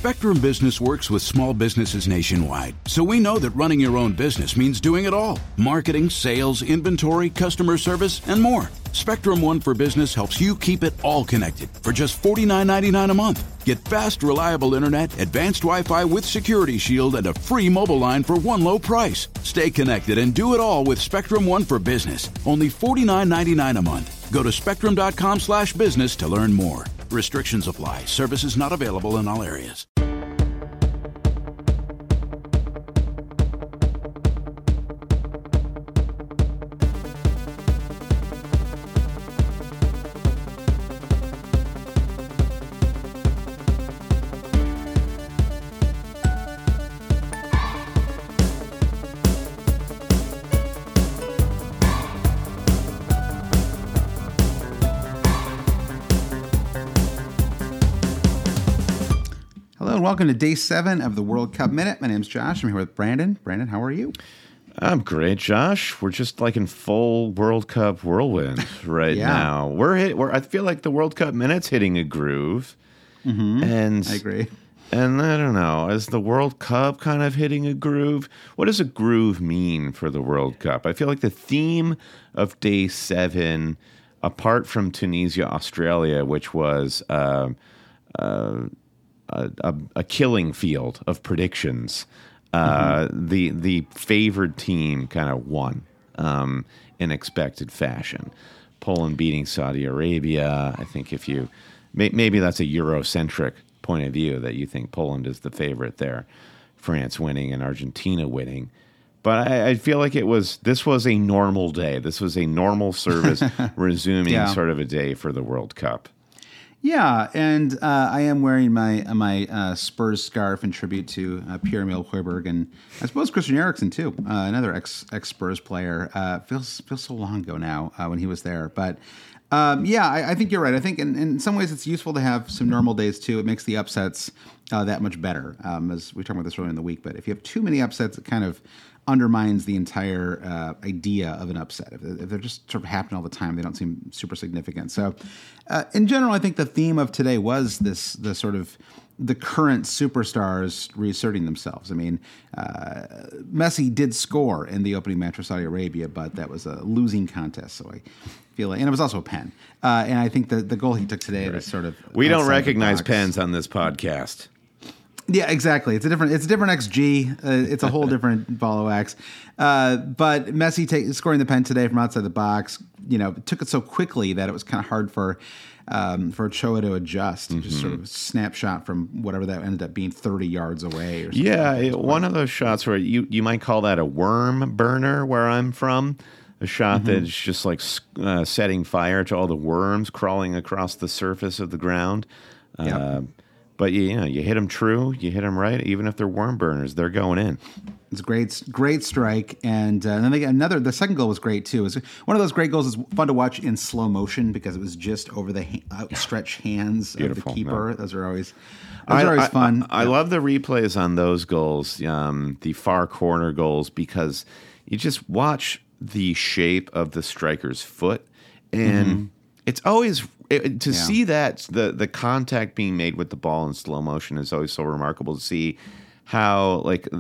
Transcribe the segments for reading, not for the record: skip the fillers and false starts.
Spectrum Business works with small businesses nationwide, so we know that running your own business means doing it all. Marketing, sales, inventory, customer service, and more. Spectrum One for Business helps you keep it all connected for just $49.99 a month. Get fast, reliable internet, advanced Wi-Fi with Security Shield, and a free mobile line for one low price. Stay connected and do it all with Spectrum One for Business. Only $49.99 a month. Go to spectrum.com/business to learn more. Restrictions apply. Services not available in all areas. Welcome to Day 7 of the World Cup Minute. My name's Josh. I'm here with Brandon. Brandon, how are you? I'm great, Josh. We're just like in full World Cup whirlwind right now. I feel like the World Cup Minute's hitting a groove. Mm-hmm. And I agree. And I don't know, is the World Cup kind of hitting a groove? What does a groove mean for the World Cup? I feel like the theme of Day 7, apart from Tunisia, Australia, which was a killing field of predictions. The favored team kind of won in expected fashion. Poland beating Saudi Arabia. I think if you maybe that's a Eurocentric point of view that you think Poland is the favorite there. France winning and Argentina winning. But I feel like this was a normal day. This was a normal service resuming sort of a day for the World Cup. Yeah, and I am wearing my Spurs scarf in tribute to Pierre-Emile Højbjerg, and I suppose Christian Eriksen too, another ex-Spurs player. Feels so long ago now when he was there. But I think you're right. I think in some ways it's useful to have some normal days too. It makes the upsets that much better, as we talked about this earlier in the week. But if you have too many upsets, it kind of undermines the entire idea of an upset. If they're just sort of happening all the time, they don't seem super significant. So in general, I think the theme of today was the sort of the current superstars reasserting themselves. I mean, Messi did score in the opening match for Saudi Arabia, but that was a losing contest. So I feel like, and it was also a pen. And I think the goal he took today was sort of, we don't recognize pens on this podcast. Yeah, exactly. It's a different XG. It's a whole different ball of wax. But Messi scoring the pen today from outside the box, took it so quickly that it was kind of hard for Ochoa to adjust. Just sort of a snapshot from whatever that ended up being 30 yards away. Or something. Yeah, one of those shots where you might call that a worm burner where I'm from. A shot that's just like setting fire to all the worms crawling across the surface of the ground. But you hit them true, you hit them right. Even if they're worm burners, they're going in. It's great strike, and then they got another. The second goal was great too. It was one of those great goals. It's fun to watch in slow motion because it was just over the outstretched hands of the keeper. No. Those are always fun. I love the replays on those goals, the far corner goals, because you just watch the shape of the striker's foot, and it's always. See that the contact being made with the ball in slow motion is always so remarkable to see how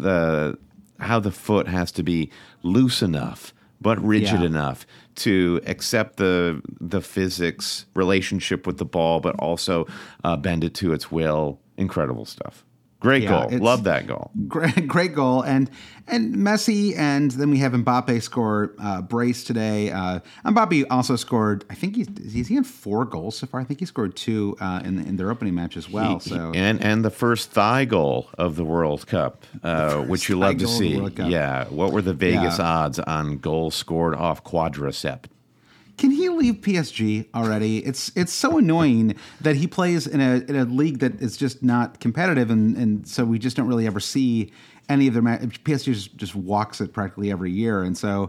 the foot has to be loose enough but rigid enough to accept the physics relationship with the ball, but also bend it to its will. Incredible stuff. Great goal. Love that goal. Great goal. And Messi, and then we have Mbappe score brace today. Mbappe also scored, I think he's in 4 goals so far. I think he scored 2 in their opening match as well. And the first thigh goal of the World Cup, which you love to see. Yeah. What were the Vegas odds on goals scored off quadricep? Can he leave PSG already? It's so annoying that he plays in a league that is just not competitive, and so we just don't really ever see any of their PSG just walks it practically every year, and so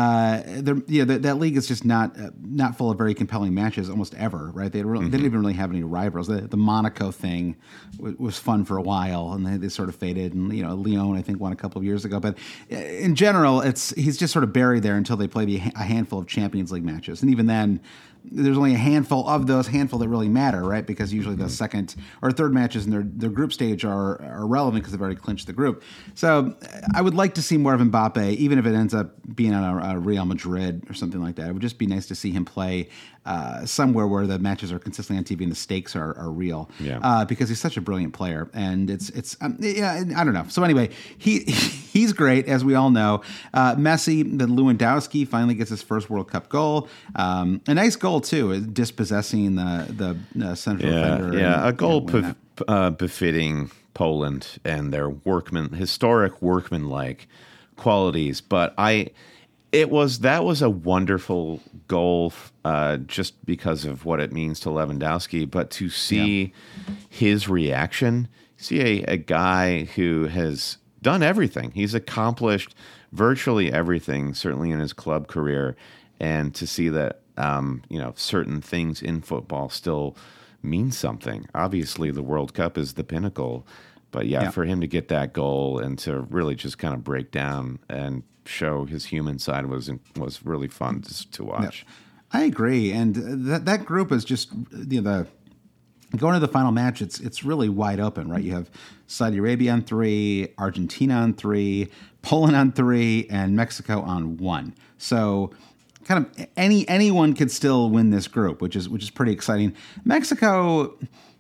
that league is just not full of very compelling matches almost ever, right? They didn't even really have any rivals. The Monaco thing was fun for a while, and they sort of faded. And Lyon, I think, won a couple of years ago, but in general, he's just sort of buried there until they play a handful of Champions League matches, and even then, there's only a handful of those that really matter, right? Because usually the second or third matches in their group stage are relevant because they've already clinched the group. So I would like to see more of Mbappe, even if it ends up being on a Real Madrid or something like that. It would just be nice to see him play somewhere where the matches are consistently on TV and the stakes are real. Yeah. Because he's such a brilliant player, and it's I don't know. So anyway, he's great, as we all know. Messi, the Lewandowski finally gets his first World Cup goal. A nice goal too, dispossessing the central defender. Yeah, a goal befitting Poland and their historic workmanlike qualities. But that was a wonderful goal, just because of what it means to Lewandowski. But to see his reaction, see a guy who has done everything. He's accomplished virtually everything, certainly in his club career, and to see that certain things in football still mean something. Obviously, the World Cup is the pinnacle, but for him to get that goal and to really just kind of break down and show his human side was really fun to watch. Yeah, I agree, and that group is just the going to the final match. It's really wide open, right? You have Saudi Arabia on 3, Argentina on 3, Poland on 3, and Mexico on 1. So kind of anyone could still win this group, which is pretty exciting. Mexico,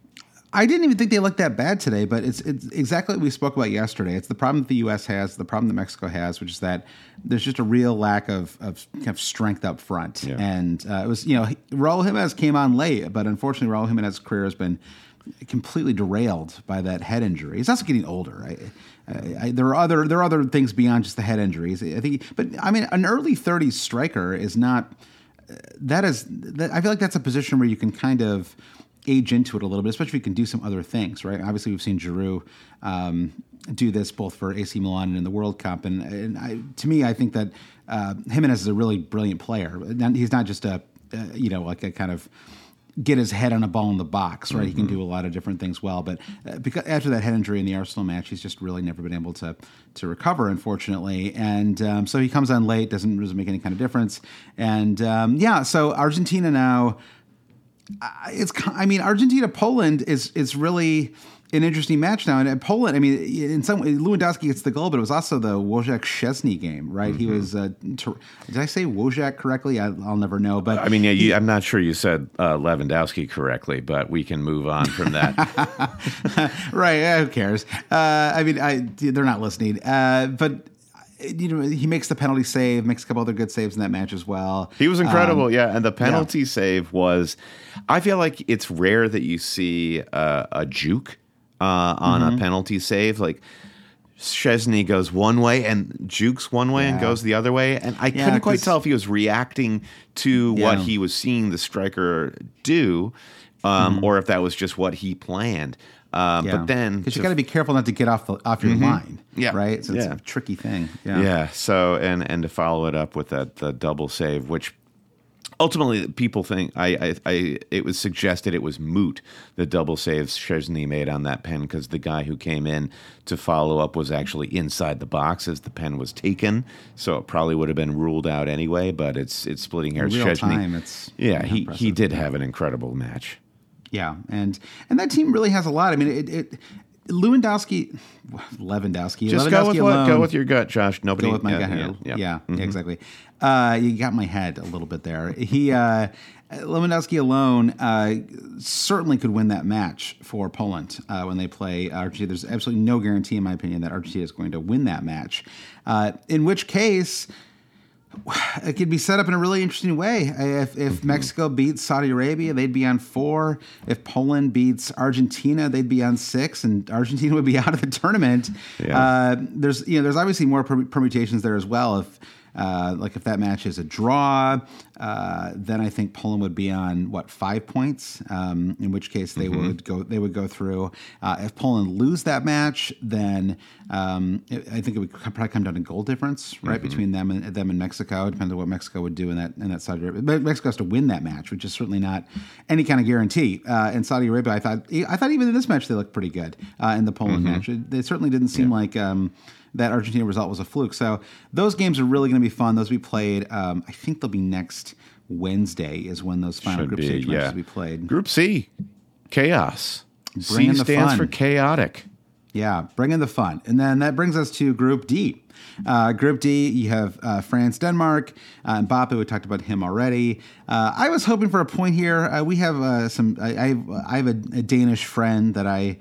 I didn't even think they looked that bad today, but it's exactly what we spoke about yesterday. It's the problem that the U.S. has, the problem that Mexico has, which is that there's just a real lack of kind of strength up front. Yeah. And it was, Raul Jimenez came on late, but unfortunately Raul Jimenez's career has been completely derailed by that head injury. He's also getting older. There are other things beyond just the head injuries. I think, but I mean, an early 30s striker is not. I feel like that's a position where you can kind of age into it a little bit, especially if you can do some other things, right? Obviously, we've seen Giroud do this both for AC Milan and in the World Cup, to me, I think that Jimenez is a really brilliant player. He's not just like a kind of get his head on a ball in the box, right? Mm-hmm. He can do a lot of different things well, but because after that head injury in the Arsenal match, he's just really never been able to recover, unfortunately. And so he comes on late, doesn't make any kind of difference. And so Argentina now. Argentina-Poland is really an interesting match now. And Poland, I mean, in some way, Lewandowski gets the goal, but it was also the Wojciech-Szczesny game, right? Mm-hmm. He was, did I say Wojciech correctly? I'll never know. But I mean, I'm not sure you said Lewandowski correctly, but we can move on from that. Right, who cares? They're not listening. But he makes the penalty save, makes a couple other good saves in that match as well. He was incredible, and the penalty save was. I feel like it's rare that you see a juke on a penalty save. Like Szczesny goes one way and jukes one way and goes the other way, and I couldn't quite tell if he was reacting to what he was seeing the striker do, or if that was just what he planned. But then, because you got to be careful not to get off your line, right? So it's a tricky thing. So and to follow it up with the double save, which ultimately people think it was suggested it was moot, the double save Szczesny made on that pen, because the guy who came in to follow up was actually inside the box as the pen was taken, so it probably would have been ruled out anyway. But it's splitting hairs. In real time, it's he did have an incredible match. Yeah, and that team really has a lot. I mean, Lewandowski. Just go with your gut, Josh. Nobody. Go with my gut. Yeah, exactly. You got my head a little bit there. Lewandowski alone certainly could win that match for Poland when they play Argentina. There's absolutely no guarantee, in my opinion, that Argentina is going to win that match. In which case, it could be set up in a really interesting way. If Mexico beats Saudi Arabia, they'd be on 4. If Poland beats Argentina, they'd be on 6, and Argentina would be out of the tournament. Yeah. There's obviously more permutations there as well. If that match is a draw, then I think Poland would be on 5 points. In which case they would go through. If Poland lose that match, then I think it would probably come down to goal difference, right, between them and Mexico. It depends on what Mexico would do in that Saudi Arabia. But Mexico has to win that match, which is certainly not any kind of guarantee. In Saudi Arabia, I thought even in this match they looked pretty good in the Poland match. They certainly didn't seem like. That Argentina result was a fluke. So those games are really going to be fun. Those will be played. I think they'll be next Wednesday is when those final group stage matches will be played. Group C, chaos. Bring C stands for chaotic. Yeah, bring in the fun. And then that brings us to Group D. Group D, you have France, Denmark, Mbappe. We talked about him already. I was hoping for a point here. We have I have a Danish friend that I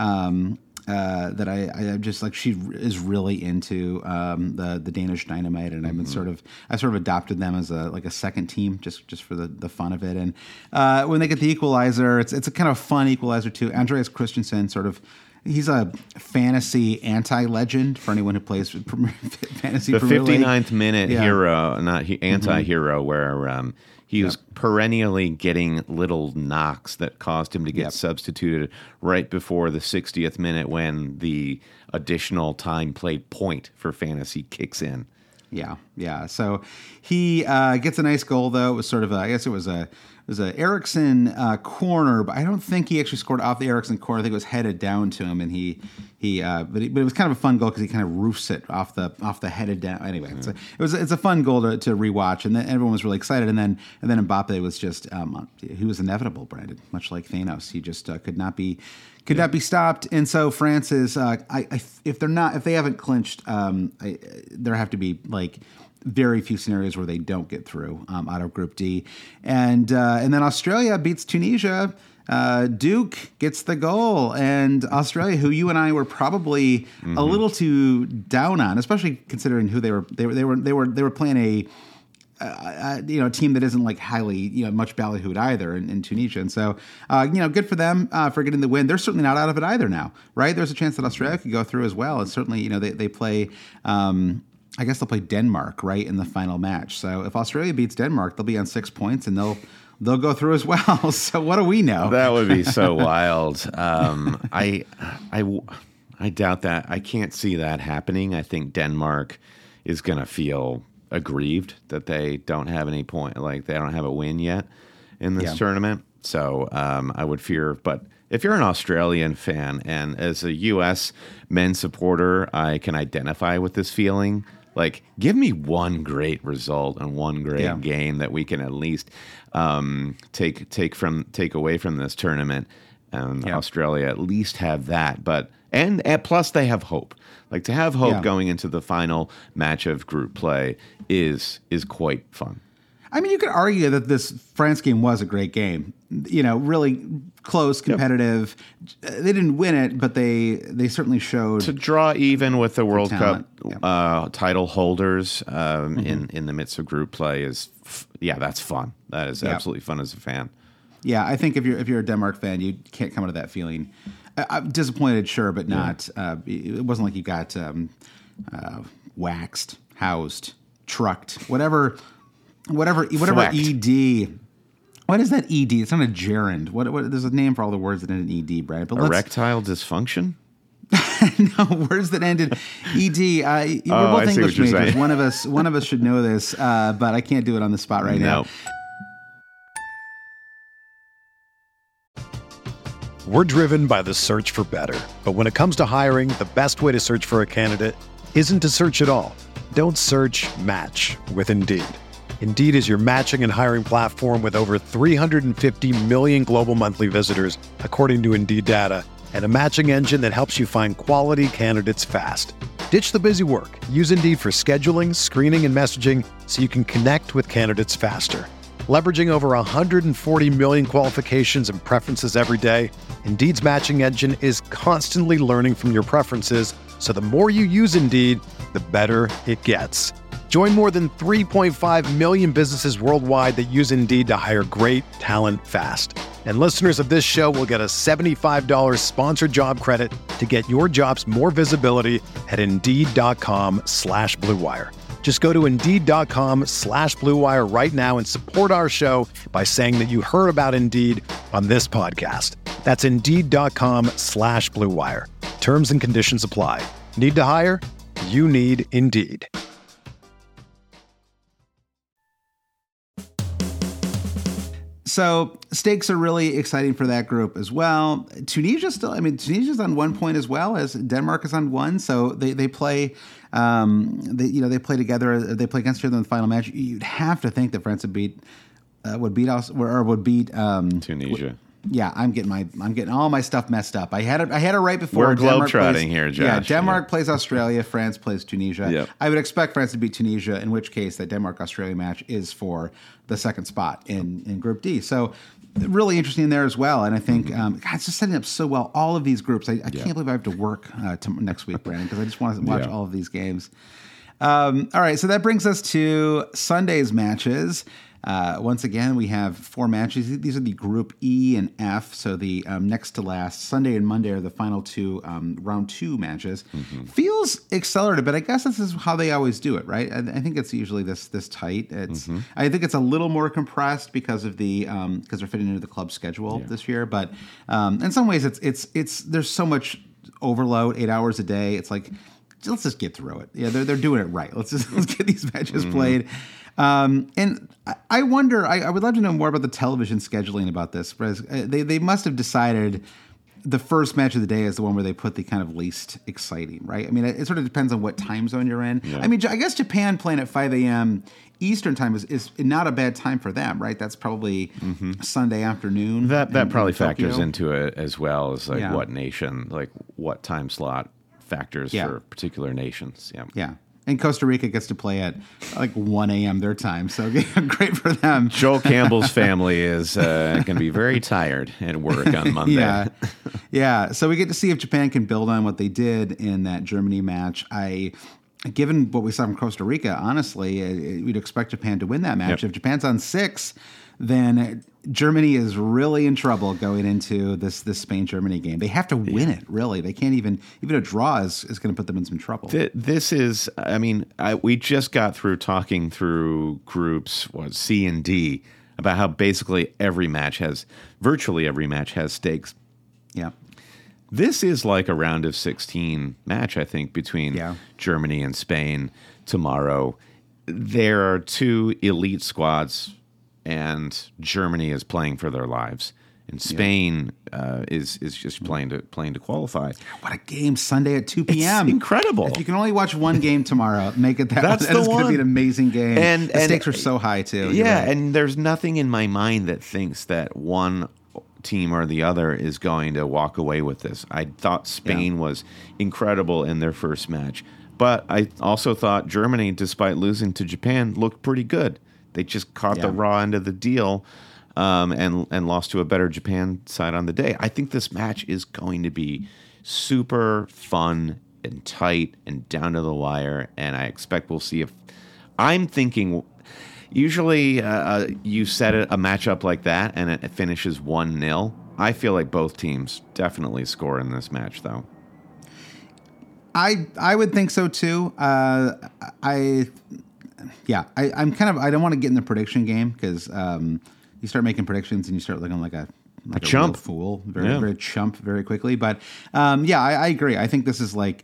just like. She is really into the Danish Dynamite, and I've been I sort of adopted them as a second team just for the fun of it. And when they get the equalizer, it's a kind of fun equalizer too. Andreas Christensen he's a fantasy anti-legend for anyone who plays fantasy. The Premier League. 59th minute hero, not anti-hero, where he was perennially getting little knocks that caused him to get substituted right before the 60th minute when the additional time played point for fantasy kicks in. Yeah. So he gets a nice goal, though. It was sort of I guess it was a Eriksson corner, but I don't think he actually scored off the Eriksson corner. I think it was headed down to him, and but it was kind of a fun goal because he kind of roofs it off the headed down. Anyway, it's a fun goal to rewatch, and then everyone was really excited. And then Mbappe was just he was inevitable, Brandon, much like Thanos. He just could not be stopped. And so France is if they haven't clinched, there have to be like very few scenarios where they don't get through out of Group D, and then Australia beats Tunisia. Duke gets the goal, and Australia, who you and I were probably a little too down on, especially considering who they were playing a team that isn't like highly much ballyhooed either in Tunisia, and so good for them for getting the win. They're certainly not out of it either now, right? There's a chance that Australia could go through as well, and certainly they play. I guess they'll play Denmark right in the final match. So if Australia beats Denmark, they'll be on 6 points and they'll go through as well. So what do we know? That would be so wild. I doubt that. I can't see that happening. I think Denmark is going to feel aggrieved that they don't have any point, like they don't have a win yet in this tournament. So I would fear, but if you're an Australian fan and as a U.S. men's supporter, I can identify with this feeling. Like, give me one great result and one great game that we can at least take away from this tournament, and Australia at least have that. But and plus they have hope. Like to have hope going into the final match of group play is quite fun. I mean, you could argue that this France game was a great game. Really close, competitive. Yep. They didn't win it, but they certainly showed to draw even with the World Cup title holders in the midst of group play is that's fun. That is absolutely fun as a fan. Yeah, I think if you're a Denmark fan, you can't come into that feeling. I'm disappointed, sure, but not. It wasn't like you got waxed, housed, trucked, whatever Thwacked. ED. What is that ED? It's not a gerund. What? There's a name for all the words that end in ED, Brad. But erectile dysfunction? No, words that ended ED. We're both English majors. One of us should know this, but I can't do it on the spot right now. We're driven by the search for better. But when it comes to hiring, the best way to search for a candidate isn't to search at all. Don't search, match with Indeed. Indeed is your matching and hiring platform with over 350 million global monthly visitors, according to Indeed data, and a matching engine that helps you find quality candidates fast. Ditch the busy work. Use Indeed for scheduling, screening, and messaging so you can connect with candidates faster. Leveraging over 140 million qualifications and preferences every day, Indeed's matching engine is constantly learning from your preferences, so the more you use Indeed, the better it gets. Join more than 3.5 million businesses worldwide that use Indeed to hire great talent fast. And listeners of this show will get a $75 sponsored job credit to get your jobs more visibility at Indeed.com/Blue Wire. Just go to Indeed.com/Blue Wire right now and support our show by saying that you heard about Indeed on this podcast. That's Indeed.com/Blue Wire. Terms and conditions apply. Need to hire? You need Indeed. So stakes are really exciting for that group as well. Tunisia's on 1 point as well as Denmark is on 1. So they play, they play together. They play against each other in the final match. You'd have to think that France would beat would beat us or would beat Tunisia. Yeah, I'm getting all my stuff messed up. I had it right before. We're globetrotting here, Josh. Yeah, Denmark plays Australia, France plays Tunisia. Yep. I would expect France to beat Tunisia, in which case that Denmark-Australia match is for the second spot in Group D. So really interesting there as well. And I think God, it's just setting up so well. All of these groups. I can't believe I have to work next week, Brandon, because I just want to watch all of these games. All right, so that brings us to Sunday's matches. Once again, we have 4 matches. These are the Group E and F, so the next to last. Sunday and Monday are the final 2 round 2 matches. Feels accelerated, but I guess this is how they always do it, right? I think it's usually this tight. I think it's a little more compressed because of the because they're fitting into the club schedule this year. But in some ways, it's there's so much overload, 8 hours a day. It's like, let's just get through it. Yeah, they're doing it right. Let's get these matches played. And I wonder, I would love to know more about the television scheduling about this. They must have decided the first match of the day is the one where they put the kind of least exciting, right? I mean, it sort of depends on what time zone you're in. Yeah. I mean, I guess Japan playing at 5 a.m. Eastern time is not a bad time for them, right? That's probably Sunday afternoon. That probably factors into it as well as like what nation, like what time slot factors for particular nations. Yeah. And Costa Rica gets to play at like 1 a.m. their time, so great for them. Joel Campbell's family is going to be very tired at work on Monday. Yeah. So we get to see if Japan can build on what they did in that Germany match. Given what we saw from Costa Rica, honestly, we'd expect Japan to win that match. If Japan's on 6, then Germany is really in trouble going into this Spain-Germany game. They have to win it, really. They can't even a draw is going to put them in some trouble. This is, I mean, we just got through talking through groups, C and D, about how basically virtually every match has stakes. Yeah. This is like a round of 16 match, I think, between Germany and Spain tomorrow. There are 2 elite squads, and Germany is playing for their lives, and Spain is just playing to qualify. What a game! Sunday at 2 p.m. It's incredible. If you can only watch one game tomorrow, make it that. That's that is going to be an amazing game. And the stakes are so high too. Yeah, right. And there's nothing in my mind that thinks that one team or the other is going to walk away with this. I thought Spain was incredible in their first match, but I also thought Germany, despite losing to Japan, looked pretty good. They just caught the raw end of the deal and lost to a better Japan side on the day. I think this match is going to be super fun and tight and down to the wire, and I expect we'll see if – I'm thinking usually you set a matchup like that and it finishes 1-0. I feel like both teams definitely score in this match, though. I would think so, too. I'm kind of, I don't want to get in the prediction game because you start making predictions and you start looking like a chump real fool, very chump very quickly. But I agree. I think this is like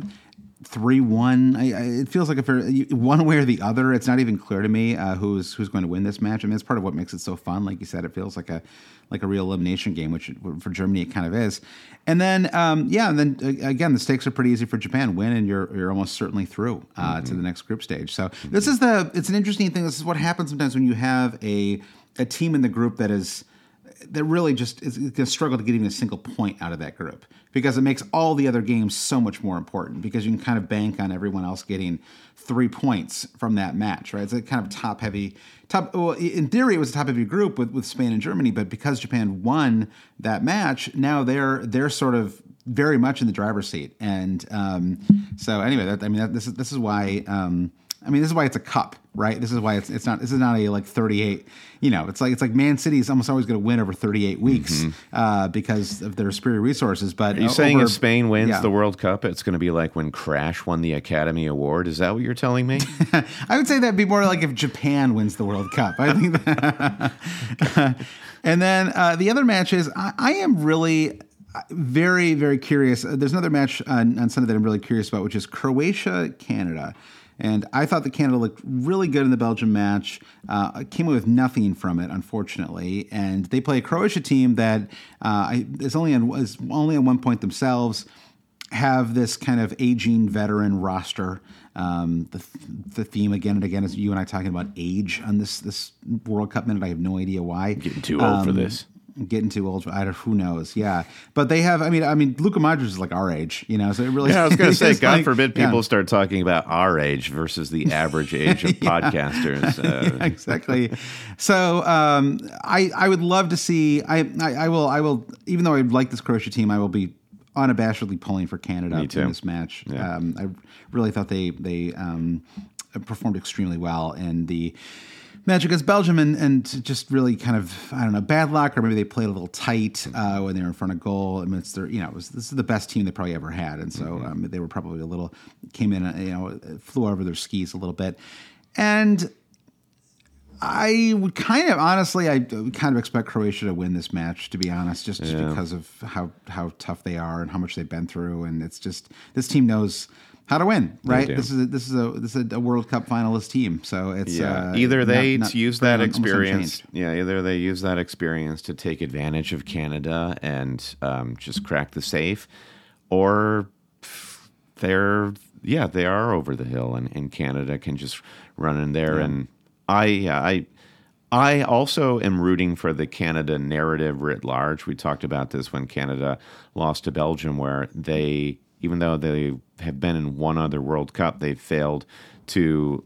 3-1. It feels like one way or the other. It's not even clear to me who's going to win this match. I mean, it's part of what makes it so fun. Like you said, it feels like a real elimination game, which for Germany it kind of is. And then again, the stakes are pretty easy for Japan. Win and you're almost certainly through to the next group stage. So it's an interesting thing. This is what happens sometimes when you have a team in the group that really just is going to struggle to get even a single point out of that group, because it makes all the other games so much more important, because you can kind of bank on everyone else getting 3 points from that match, right? It's a kind of top-heavy. Well, in theory, it was a top-heavy group with Spain and Germany, but because Japan won that match, now they're sort of very much in the driver's seat. And so anyway, this is why. This is why it's a cup, right? This is why it's not. This is not a like 38. It's like Man City is almost always going to win over 38 weeks because of their superior resources. But are you saying if Spain wins the World Cup, it's going to be like when Crash won the Academy Award? Is that what you're telling me? I would say that'd be more like if Japan wins the World Cup. I think that. And then the other matches, I am really very, very curious. There's another match on Sunday that I'm really curious about, which is Croatia-Canada. And I thought that Canada looked really good in the Belgium match. Came away with nothing from it, unfortunately. And they play a Croatia team that is only on 1 point themselves. have this kind of aging veteran roster. The theme again and again is you and I talking about age on this World Cup minute. I have no idea why. Getting too old for this. Getting too old. Who knows? Yeah, but they have. I mean, Luka Modric is like our age, you know. So it really. Yeah, I was going to say, God forbid people start talking about our age versus the average age of podcasters. Yeah, exactly. So I would love to see. I will. Even though I like this Croatia team, I will be unabashedly pulling for Canada in this match. Yeah. I really thought they performed extremely well in the match against Belgium and just really kind of, I don't know, bad luck, or maybe they played a little tight when they were in front of goal. I mean, this is the best team they probably ever had. And so they were probably came in, flew over their skis a little bit. And I would kind of expect Croatia to win this match, to be honest, just because of how tough they are and how much they've been through. And it's just, this team knows how to win, right? This is a World Cup finalist team, so it's either they use that experience, either they use that experience to take advantage of Canada and just crack the safe, or they are over the hill and Canada can just run in there. And I also am rooting for the Canada narrative writ large. We talked about this when Canada lost to Belgium, where they, even though they have been in one other World Cup, they've failed to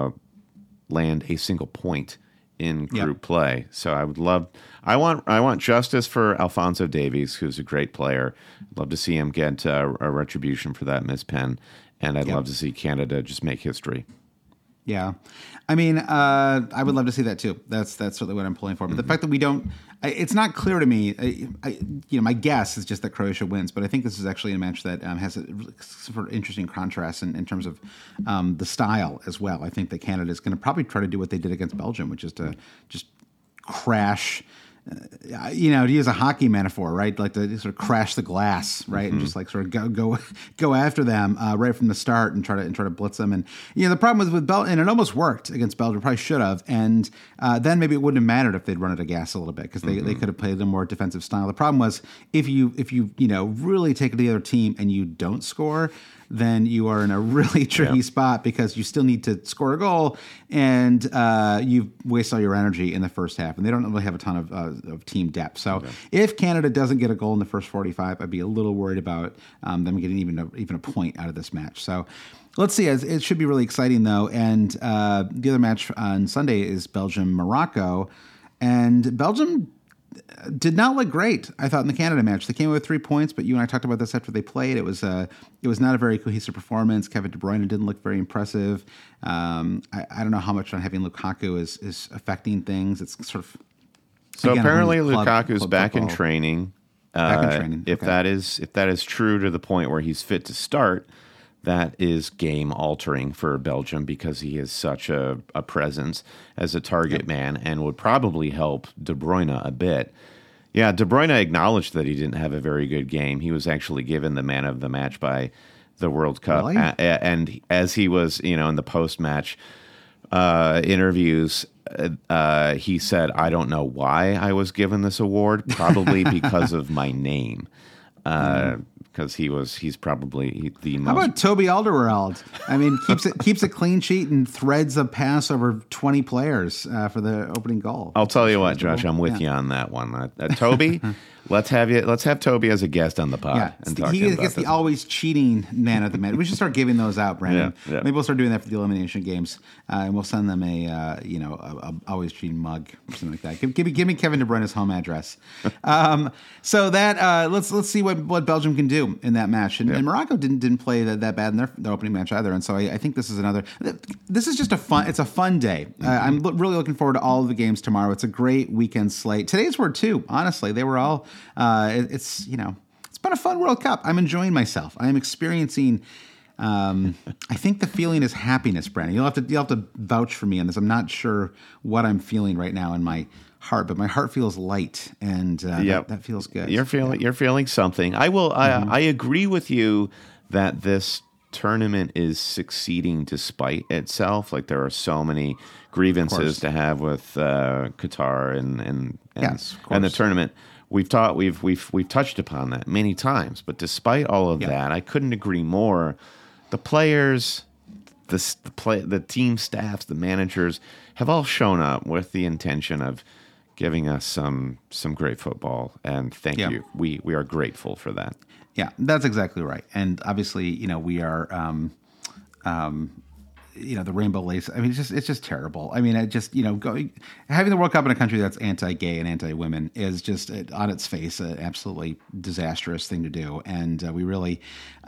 land a single point in group play. So I want justice for Alphonso Davies, who's a great player. I'd love to see him get a retribution for that mispen, and I'd love to see Canada just make history. Yeah. I mean, I would love to see that too. That's certainly what I'm pulling for. But the fact that we don't, it's not clear to me. My guess is just that Croatia wins. But I think this is actually a match that has a sort of interesting contrast in terms of the style as well. I think that Canada is going to probably try to do what they did against Belgium, which is to just crash. To use a hockey metaphor, right? Like to sort of crash the glass, right, and just like sort of go after them right from the start and try to blitz them. And the problem with Belgium, and it almost worked against Belgium, probably should have. And then maybe it wouldn't have mattered if they'd run out of gas a little bit because they could have played a more defensive style. The problem was if you really take it to the other team and you don't score, then you are in a really tricky spot because you still need to score a goal and you waste all your energy in the first half. And they don't really have a ton of team depth. So if Canada doesn't get a goal in the first 45, I'd be a little worried about them getting even a point out of this match. So let's see. It should be really exciting, though. And the other match on Sunday is Belgium-Morocco. And Belgium did not look great, I thought, in the Canada match. They came away with 3 points, but you and I talked about this after they played. It was not a very cohesive performance. Kevin De Bruyne didn't look very impressive. I don't know how much not having Lukaku is affecting things. It's sort of apparently Lukaku's back in training. If that is true to the point where he's fit to start, that is game altering for Belgium because he is such a presence as a target man and would probably help De Bruyne a bit. Yeah, De Bruyne acknowledged that he didn't have a very good game. He was actually given the man of the match by the World Cup. Really? And as he was, in the post-match interviews, he said, "I don't know why I was given this award, probably because of my name." Because he's probably the most. How about Toby Alderweireld? I mean, keeps a clean sheet and threads a pass over 20 players for the opening goal. I'll tell you what, Josh, I'm with you on that one. Toby, let's have Toby as a guest on the pod and talk to him about gets this. The always cheating man of the match. We should start giving those out, Brandon. Yeah. Maybe we'll start doing that for the elimination games, and we'll send them a always cheating mug or something like that. Give me Kevin De Bruyne's home address. So that let's see what Belgium can do in that match. And Morocco didn't play that bad in their opening match either. And so I think this is just a fun day. I'm really looking forward to all of the games tomorrow. It's a great weekend slate. Today's were too, honestly. They were all, it's been a fun World Cup. I'm enjoying myself. I am experiencing, I think the feeling is happiness, Brandon. You'll have to vouch for me on this. I'm not sure what I'm feeling right now in my heart, but my heart feels light, and that feels good. You're feeling something. I agree with you that this tournament is succeeding despite itself. Like there are so many grievances to have with Qatar and the tournament. we've touched upon that many times. But despite all of that, I couldn't agree more. The players, the team staffs, the managers have all shown up with the intention of giving us some great football, and thank you. We are grateful for that. Yeah, that's exactly right. And obviously, we are, the rainbow lace. I mean, it's just terrible. I mean, having the World Cup in a country that's anti-gay and anti-women is just on its face an absolutely disastrous thing to do. And we really,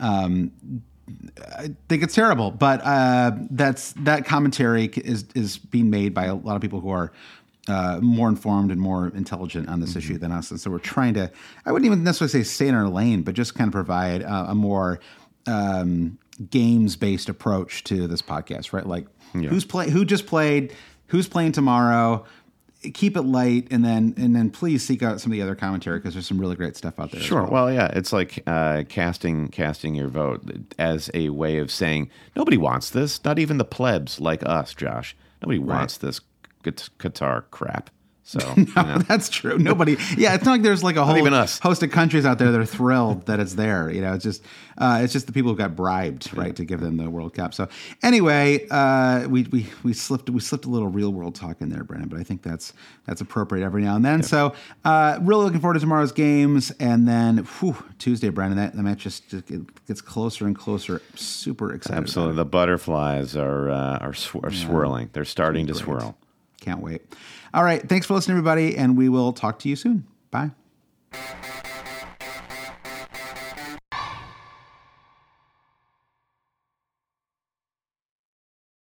I think it's terrible. But that commentary is being made by a lot of people who are more informed and more intelligent on this issue than us. And so we're trying to, I wouldn't even necessarily say stay in our lane, but just kind of provide a more games-based approach to this podcast, right? Like who just played, who's playing tomorrow, keep it light, and then please seek out some of the other commentary because there's some really great stuff out there. Sure. Well, yeah, it's like casting your vote as a way of saying nobody wants this, not even the plebs like us, Josh. Nobody wants this Qatar crap. So that's true. Nobody. Yeah, it's not like there's like a whole even us. Host of countries out there that are thrilled that it's there. It's just the people who got bribed, right, to give them the World Cup. So anyway, we slipped a little real world talk in there, Brandon, but I think that's appropriate every now and then. So really looking forward to tomorrow's games, and then Tuesday, Brandon. That match just gets closer and closer. Super excited. Absolutely, the butterflies are swirling. They're starting to swirl. Can't wait. All right. Thanks for listening, everybody, and we will talk to you soon. Bye.